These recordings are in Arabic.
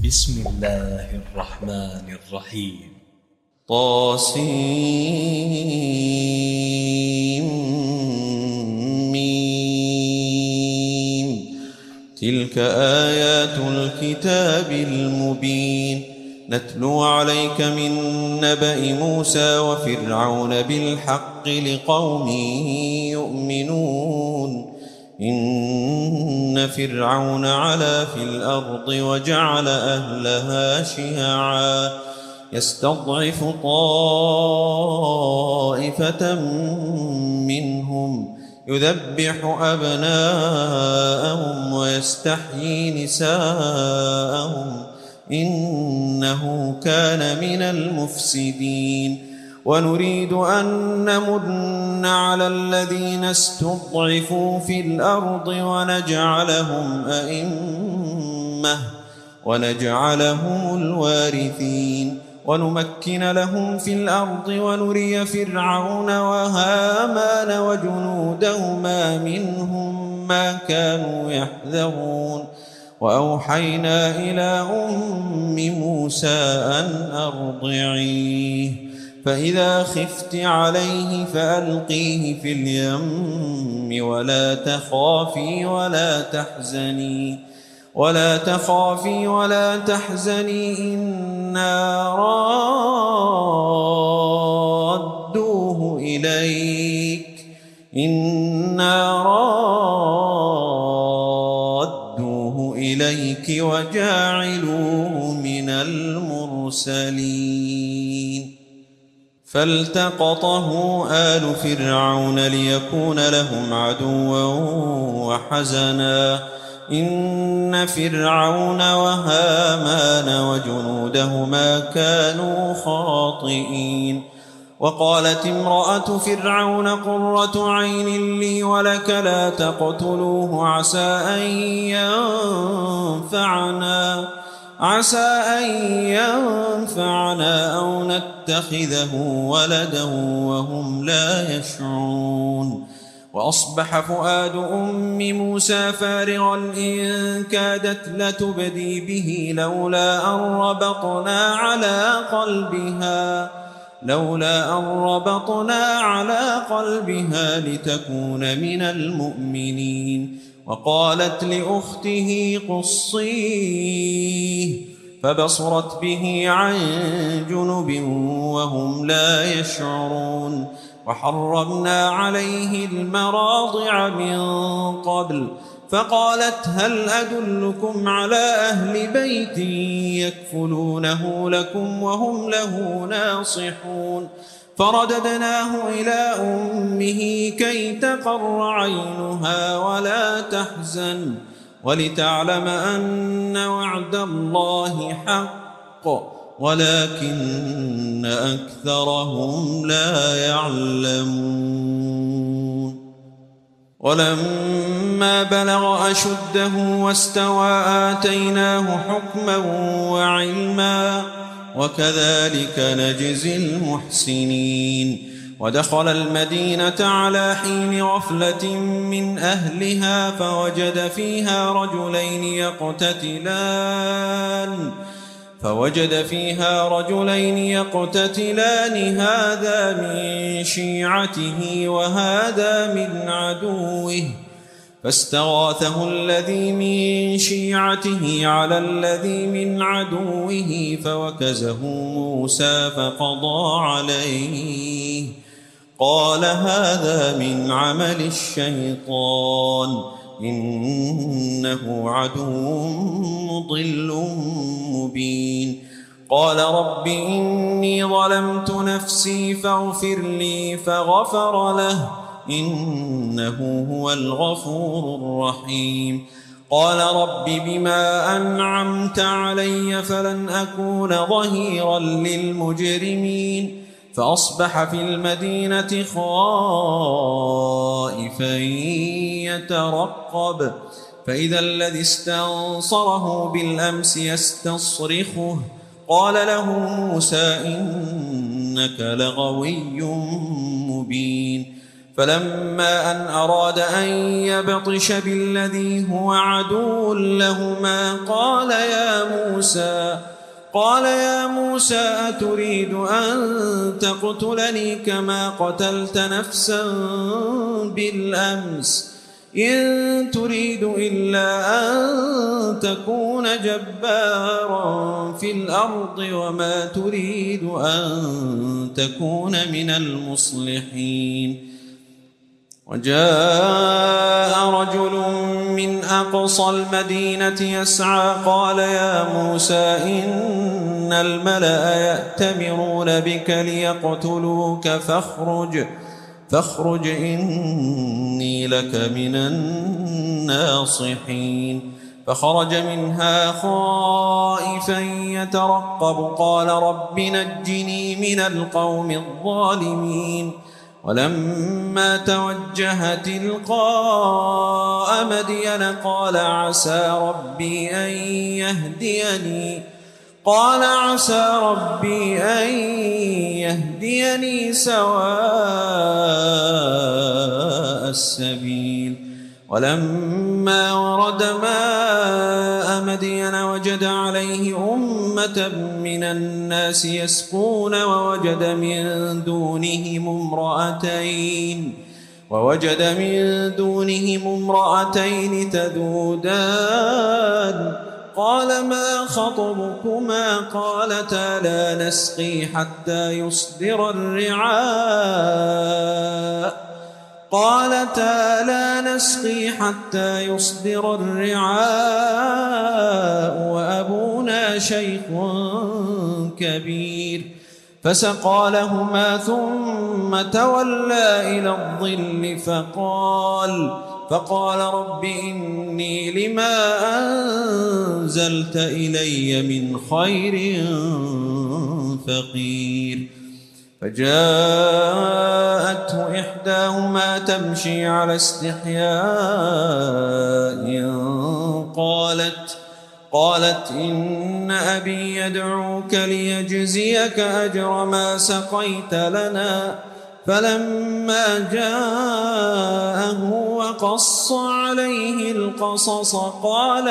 بسم الله الرحمن الرحيم طاسيم تلك آيات الكتاب المبين نتلو عليك من نبأ موسى وفرعون بالحق لقوم يؤمنون إن فرعون علا في الأرض وجعل أهلها شيعا يستضعف طائفة منهم يذبح أبناءهم ويستحيي نساءهم إنه كان من المفسدين ونريد أن نمن على الذين استضعفوا في الأرض ونجعلهم أئمة ونجعلهم الوارثين ونمكن لهم في الأرض ونري فرعون وهامان وجنودهما منهم ما كانوا يحذرون وأوحينا إلى أم موسى أن أرضعيه فإذا خفت عليه فألقيه في اليم ولا تخافي ولا تحزني إنا رادوه إليك وجاعلوه من المرسلين فالتقطه آل فرعون ليكون لهم عدوا وحزنا إن فرعون وهامان وجنودهما كانوا خاطئين وقالت امرأة فرعون قرة عين لي ولك لا تقتلوه عسى أن ينفعنا أو نتخذه ولدا وهم لا يشعرون وأصبح فؤاد أم موسى فارغا إن كادت لتبدي به لولا أن ربطنا على قلبها لتكون من المؤمنين وقالت لأخته قصيه فبصرت به عن جنب وهم لا يشعرون وحرمنا عليه المراضع من قبل فقالت هل أدلكم على أهل بيت يكفلونه لكم وهم له ناصحون فرددناه إلى أمه كي تقر عينها ولا تحزن ولتعلم أن وعد الله حق ولكن أكثرهم لا يعلمون ولما بلغ أشده واستوى آتيناه حكما وعلما وكذلك نجزي المحسنين ودخل المدينة على حين غفلة من أهلها فوجد فيها رجلين يقتتلان هذا من شيعته وهذا من عدوه فاستغاثه الذي من شيعته على الذي من عدوه فوكزه موسى فقضى عليه قال هذا من عمل الشيطان إنه عدو مضل مبين قال رب إني ظلمت نفسي فاغفر لي فغفر له إنه هو الغفور الرحيم قال رب بما أنعمت علي فلن أكون ظهيرا للمجرمين فأصبح في المدينة خائفا يترقب فإذا الذي استنصره بالأمس يستصرخه قال له موسى إنك لغوي مبين فلما أن أراد أن يبطش بالذي هو عدو لهما قال يا موسى أتريد أن تقتلني كما قتلت نفسا بالأمس إن تريد إلا أن تكون جبارا في الأرض وما تريد أن تكون من المصلحين. وجاء رجل من أقصى المدينة يسعى قال يا موسى إن الملأ يأتمرون بك ليقتلوك فاخرج إني لك من الناصحين. فخرج منها خائفا يترقب قال رب نجني من القوم الظالمين. ولما توجه تلقاء مدين قال عسى ربي أن يهديني سواء السبيل. ولما ورد ماء مدين وجد عليه أمة من الناس يسقون ووجد من دونهم امرأتين تذودان قال ما خطبكما قالتا لا نسقي حتى يصدر الرعاء وأبونا شيخ كبير. فسقى لهما ثم تولى إلى الظل فقال رب إني لما أنزلت إلي من خير فقير. فجاءته إحداهما تمشي على استحياء قالت إن أبي يدعوك ليجزيك أجر ما سقيت لنا. فلما جاءه وقص عليه القصص قال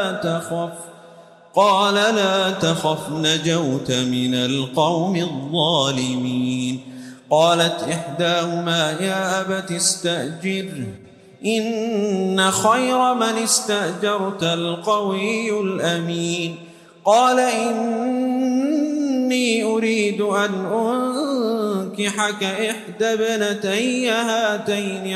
لا تخف نجوت من القوم الظالمين. قالت إحداهما يا أبت استأجره إن خير من استأجرت القوي الأمين. قال إني أريد أن أنكحك إحدى ابنتي هاتين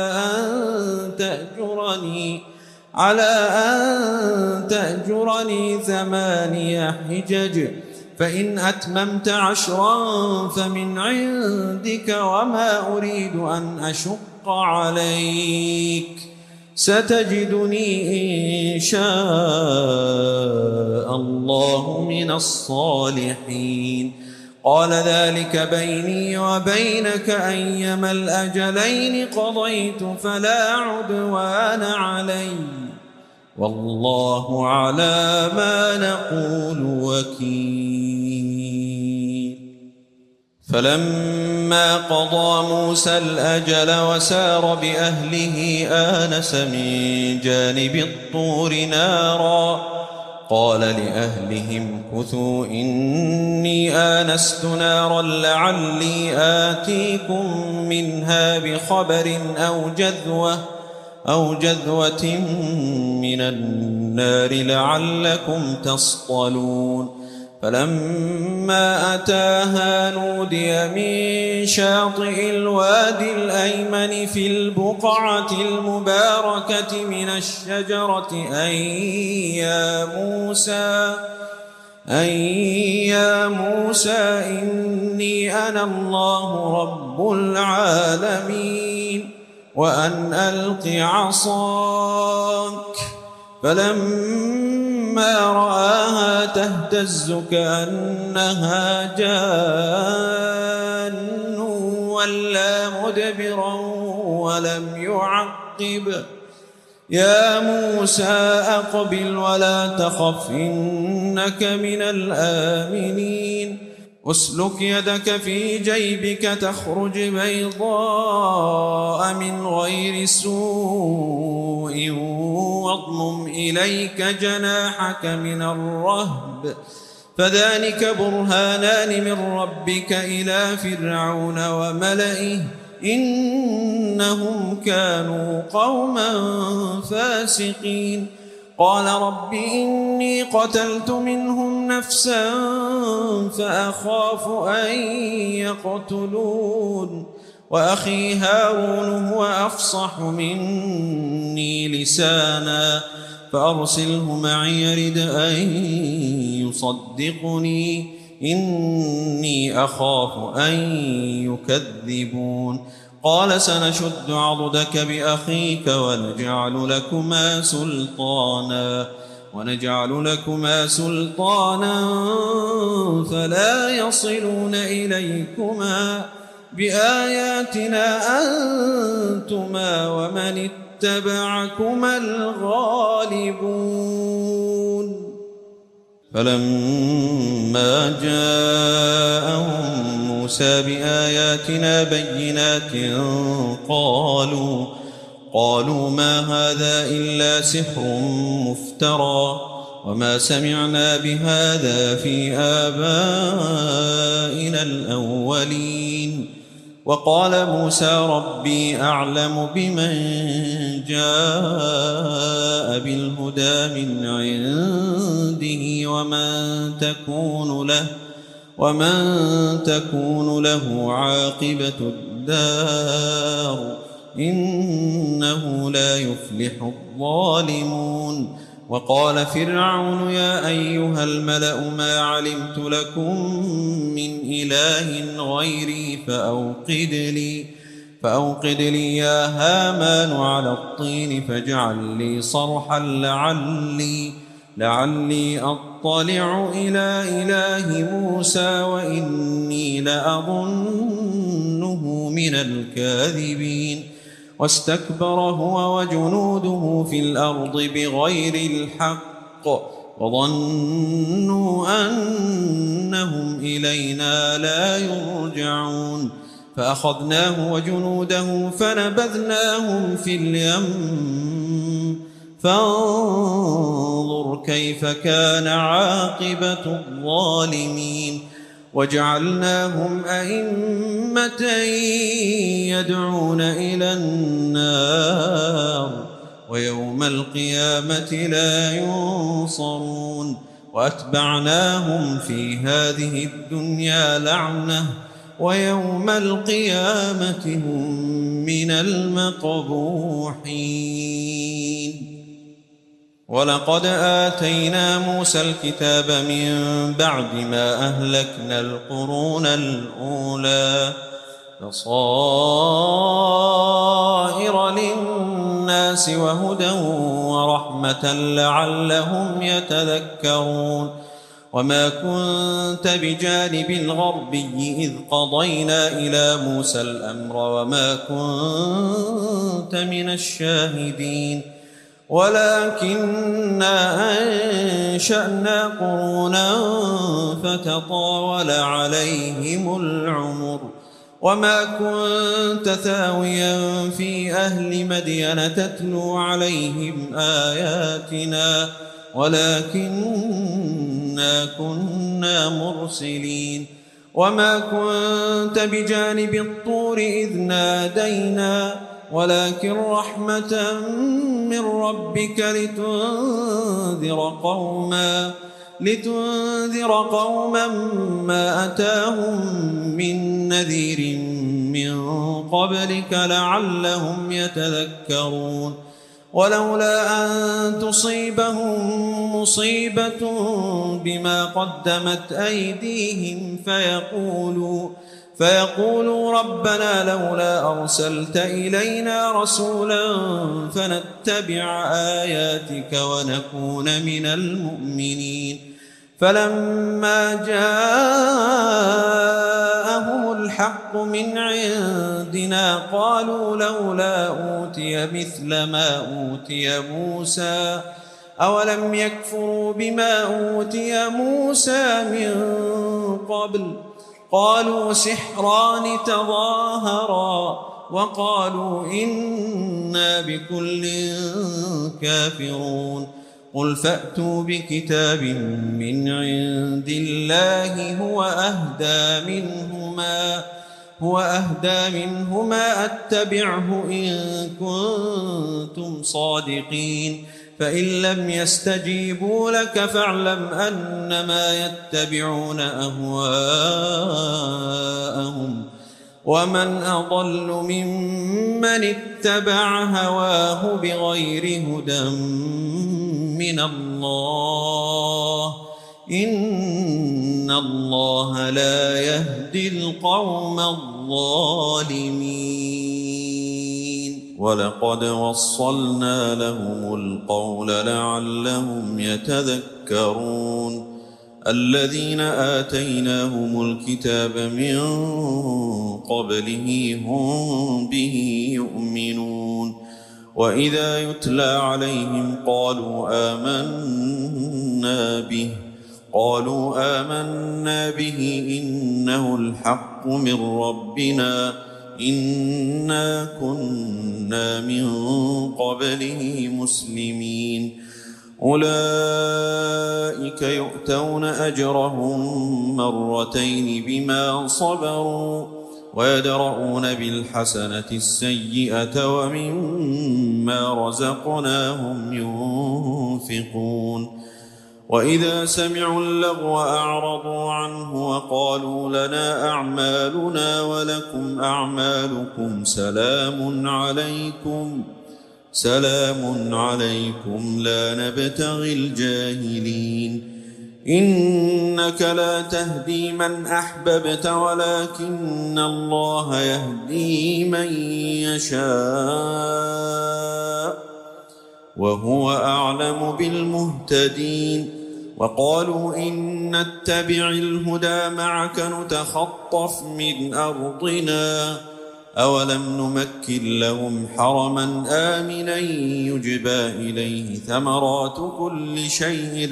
على أن تأجرني 8 حجج فإن أتممت 10 فمن عندك وما أريد أن أشق عليك ستجدني إن شاء الله من الصالحين. قال ذلك بيني وبينك أيما الأجلين قضيت فلا عدوان علي والله على ما نقول وكيل. فلما قضى موسى الأجل وسار بأهله آنس من جانب الطور نارا قال لأهلهم كثوا إني آنست نارا لعلي آتيكم منها بخبر أو جذوة من النار لعلكم تصطلون. فلما أتاها نودي من شاطئ الوادي الأيمن في البقعة المباركة من الشجرة أن يا موسى إني أنا الله رب العالمين وأن ألق عصاك. فلما رآها تهتز كأنها جان ولا مدبرا ولم يعقب. يا موسى أقبل ولا تخف إنك من الآمنين. اسلك يدك في جيبك تخرج بيضاء من غير سوء واضمم إليك جناحك من الرهب فذلك برهانان من ربك إلى فرعون وملئه إنهم كانوا قوما فاسقين قال رب إني قتلت منهم نفسا فأخاف أن يقتلون وأخي هارون هو أفصح مني لسانا فأرسله معي يرد أن يصدقني إني أخاف أن يكذبون قال سنشد عضدك بأخيك ونجعل لكما سلطانا فلا يصلون إليكما بآياتنا أنتما ومن اتبعكما الغالبون فلما جاءهم موسى بآياتنا بينات قالوا ما هذا إلا سحر مفترى وما سمعنا بهذا في آبائنا الأولين وقال موسى ربي أعلم بمن جاء بالهدى من عنده ومن تكون له عاقبة الدار إنه لا يفلح الظالمون وقال فرعون يا أيها الملأ ما علمت لكم من إله غيري فأوقد لي يا هامان على الطين فاجعل لي صرحا لعلي أطلع إلى إله موسى وإني لأظنه من الكاذبين واستكبر هو وجنوده في الأرض بغير الحق وظنوا أنهم إلينا لا يرجعون فأخذناه وجنوده فنبذناهم في اليم فانظر كيف كان عاقبة الظالمين وجعلناهم أئمة يدعون إلى النار ويوم القيامة لا ينصرون وأتبعناهم في هذه الدنيا لعنة ويوم القيامة هم من المقبوحين ولقد آتينا موسى الكتاب من بعد ما أهلكنا القرون الأولى بصائر للناس وهدى ورحمة لعلهم يتذكرون وما كنت بجانب الغربي إذ قضينا إلى موسى الأمر وما كنت من الشاهدين ولكننا أنشأنا قرونا فتطاول عليهم العمر وما كنت ثاويا في أهل مدين تتلو عليهم آياتنا ولكننا كنا مرسلين وما كنت بجانب الطور إذ نادينا ولكن رحمة من ربك لتنذر قوما ما أتاهم من نذير من قبلك لعلهم يتذكرون ولولا أن تصيبهم مصيبة بما قدمت أيديهم فيقولوا ربنا لولا أرسلت إلينا رسولا فنتبع آياتك ونكون من المؤمنين فلما جاءهم الحق من عندنا قالوا لولا أوتي مثل ما أوتي موسى أولم يكفروا بما أوتي موسى من قبل قالوا سحران تظاهرا وقالوا إنا بكل كافرون قل فأتوا بكتاب من عند الله هو أهدى منهما أتبعه إن كنتم صادقين فإن لم يستجيبوا لك فاعلم أنما يتبعون أهواءهم ومن أضل ممن اتبع هواه بغير هدى من الله إن الله لا يهدي القوم الظالمين ولقد وصلنا لهم القول لعلهم يتذكرون الذين آتيناهم الكتاب من قبله هم به يؤمنون وإذا يتلى عليهم قالوا آمنا به إنه الحق من ربنا إنا كنا من قبله مسلمين أولئك يؤتون أجرهم مرتين بما صبروا ويدرؤون بالحسنة السيئة ومما رزقناهم ينفقون وإذا سمعوا اللغو أعرضوا عنه وقالوا لنا أعمالنا ولكم أعمالكم سلام عليكم لا نبتغي الجاهلين إنك لا تهدي من أحببت ولكن الله يهدي من يشاء وهو أعلم بالمهتدين وقالوا إن نتبع الهدى معك نتخطف من أرضنا أولم نمكن لهم حرما آمنا يجبى إليه ثمرات كل شيء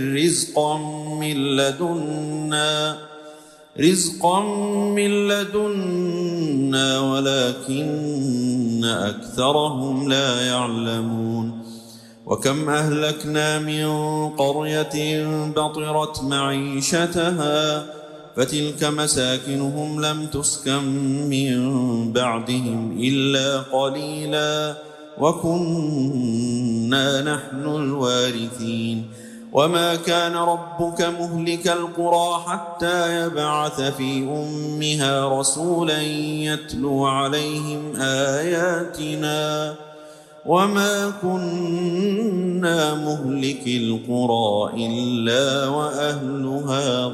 رزقا من لدنا ولكن أكثرهم لا يعلمون وكم أهلكنا من قرية بطرت معيشتها فتلك مساكنهم لم تسكن من بعدهم إلا قليلا وكنا نحن الوارثين وما كان ربك مهلك القرى حتى يبعث في أمها رسولا يتلو عليهم آياتنا وما كنا مهلك القرى إلا وأهلها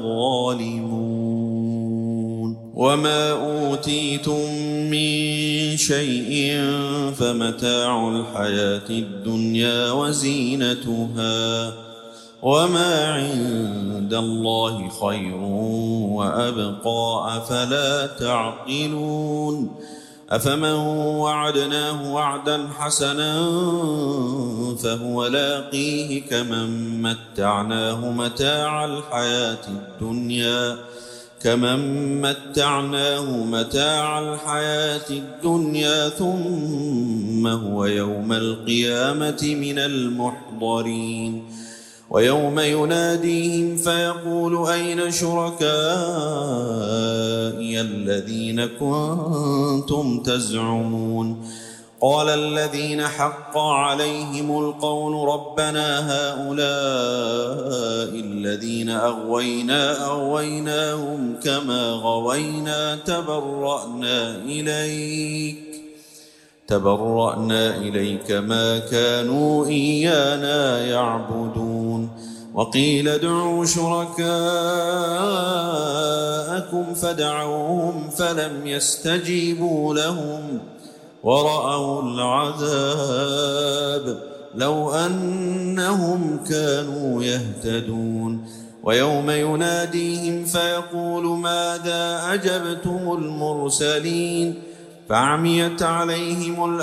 ظالمون وما أوتيتم من شيء فمتاع الحياة الدنيا وزينتها وما عند الله خير وأبقى أفلا تعقلون أفمن وعدناه وعدا حسنا فهو لاقيه كمن متعناه متاع الحياة الدنيا ثم هو يوم القيامة من المحضرين ويوم يناديهم فيقول أين شركائي الذين كنتم تزعمون قال الذين حق عليهم القول ربنا هؤلاء الذين أغويناهم كما غوينا تبرأنا إليك ما كانوا إيانا يعبدون وقيل ادعوا شركاءكم فدعوهم فلم يستجيبوا لهم ورأوا العذاب لو أنهم كانوا يهتدون ويوم يناديهم فيقول ماذا أجبتم المرسلين فعميت عليهم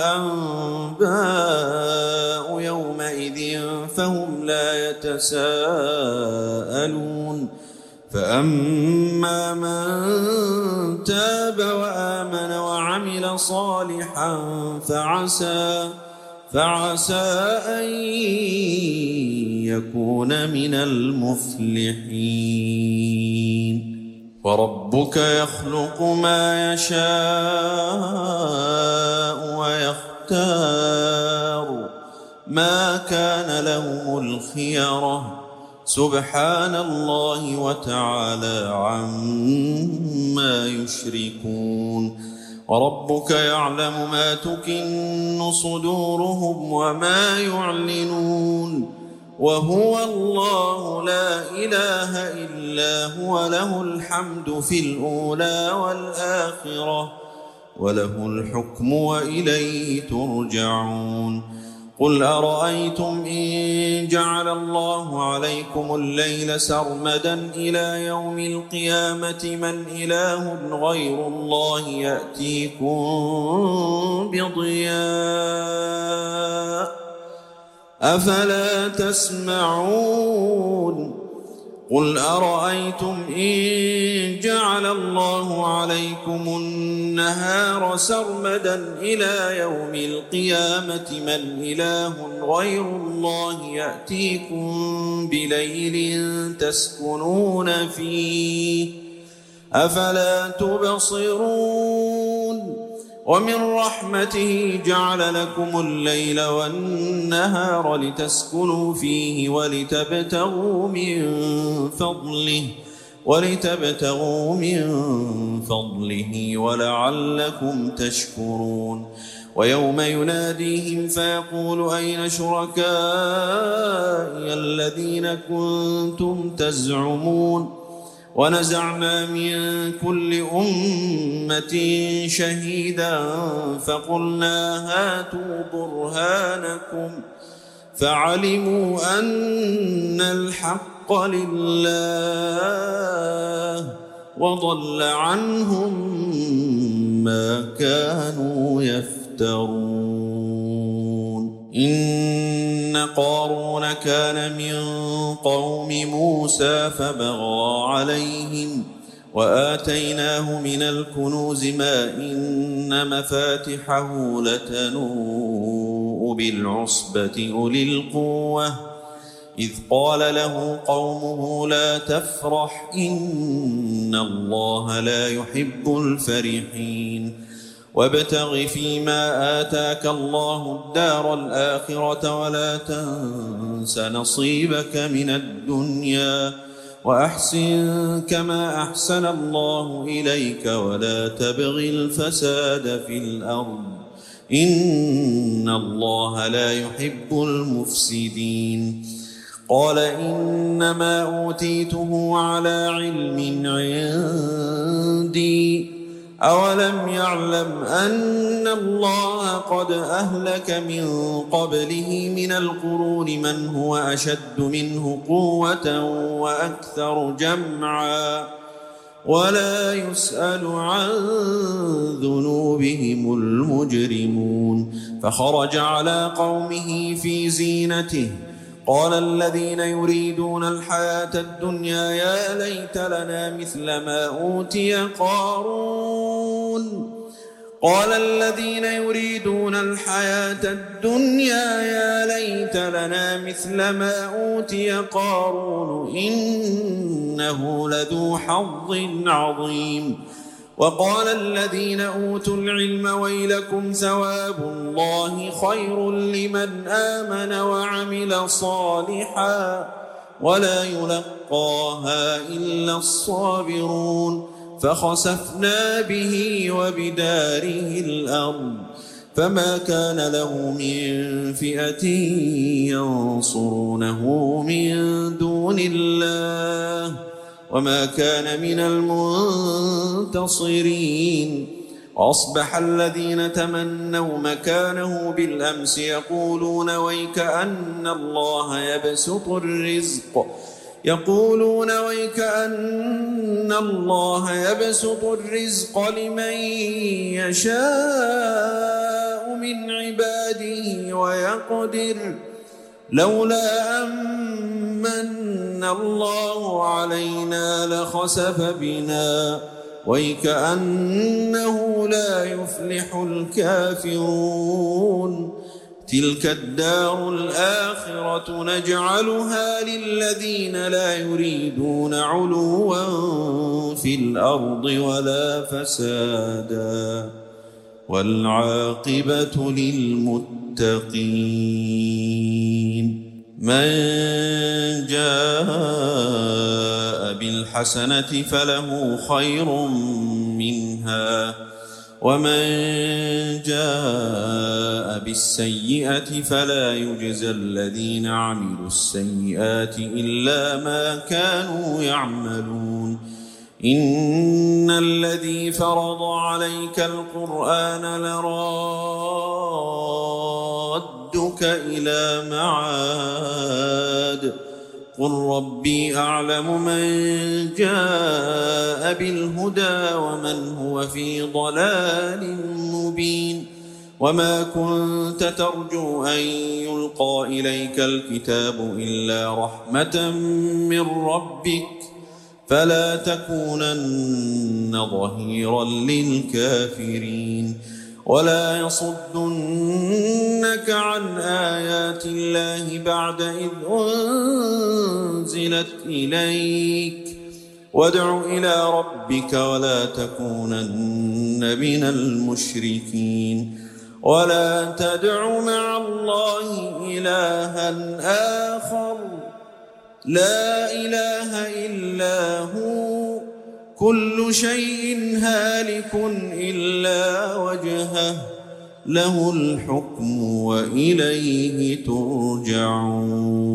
الأنباء يومئذ فهم لا يتساءلون فأما من تاب وآمن وعمل صالحا فعسى أن يكون من المفلحين. وربك يخلق ما يشاء ويختار ما كان لهم الخيرة سبحان الله وتعالى عما يشركون. وربك يعلم ما تكن صدورهم وما يعلنون وهو الله لا إله إلا هو له الحمد في الأولى والآخرة وله الحكم وإليه ترجعون. قل أرأيتم إن جعل الله عليكم الليل سرمدا إلى يوم القيامة من إله غير الله يأتيكم بضياء أفلا تسمعون. قل أرأيتم إن جعل الله عليكم النهار سرمدا إلى يوم القيامة من إله غير الله يأتيكم بليل تسكنون فيه أفلا تبصرون. ومن رحمته جعل لكم الليل والنهار لتسكنوا فيه ولتبتغوا من فضله ولعلكم تشكرون. ويوم يناديهم فيقول أين شركائي الذين كنتم تزعمون ونزعنا من كل أمة شهيدا فقلنا هاتوا برهانكم فعلموا أن الحق لله وضل عنهم ما كانوا يفترون. إن قارون كان من قوم موسى فبغى عليهم وآتيناه من الكنوز ما إن مفاتحه لتنوء بالعصبة أولي القوة إذ قال له قومه لا تفرح إن الله لا يحب الفرحين. وابتغ فيما آتاك الله الدار الآخرة ولا تنس نصيبك من الدنيا وأحسن كما أحسن الله إليك ولا تبغ الفساد في الأرض إن الله لا يحب المفسدين. قال إنما أوتيته على علم عندي أولم يعلم أن الله قد أهلك من قبله من القرون من هو أشد منه قوة وأكثر جمعا ولا يسأل عن ذنوبهم المجرمون. فخرج على قومه في زينته قال الذين يريدون الحياة الدنيا يا ليت لنا مثل ما أوتي قارون. قال الذين يريدون الحياة الدنيا يا ليت لنا مثل ما أوتي قارون إنه لذو حظ عظيم. وقال الذين أوتوا العلم ويلكم ثواب الله خير لمن آمن وعمل صالحا ولا يلقاها إلا الصابرون. فخسفنا به وبداره الأرض فما كان له من فئة ينصرونه من دون الله وما كان من المنتصرين. وأصبح الذين تمنوا مكانه بالأمس يقولون ويكأن الله يبسط الرزق لمن يشاء من عباده ويقدر لولا أن من الله علينا لخسف بنا وكأنه لا يفلح الكافرون تلك الدار الآخرة نجعلها للذين لا يريدون علوا في الأرض ولا فسادا والعاقبة للمتقين من جاء بالحسنة فله خير منها ومن جاء بالسيئة فلا يجزى الذين عملوا السيئات إلا ما كانوا يعملون إن الذي فرض عليك القرآن لرادك إلى معاد قل ربي أعلم من جاء بالهدى ومن هو في ضلال مبين وما كنت ترجو أن يلقى إليك الكتاب إلا رحمة من ربك فلا تكونن ظهيرا للكافرين ولا يصدنك عن آيات الله بعد إذ أنزلت إليك وادع إلى ربك ولا تكونن من المشركين ولا تدع مع الله إلها آخر لا إله إلا هو كل شيء هالك إلا وجهه له الحكم وإليه ترجعون